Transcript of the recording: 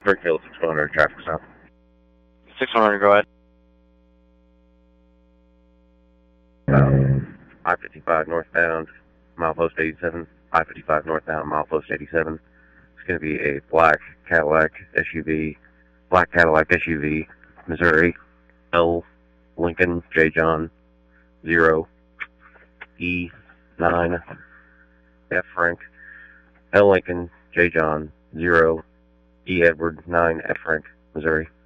Springfield 6100 traffic stop. 6100, go ahead. I-55 northbound, milepost 87. I-55 northbound, milepost 87. It's going to be a black Cadillac SUV, Missouri, L. Lincoln J. John 0 E 9 F. Frank, L. Lincoln J. John 0 E. Edward 9 F. Frank, Missouri.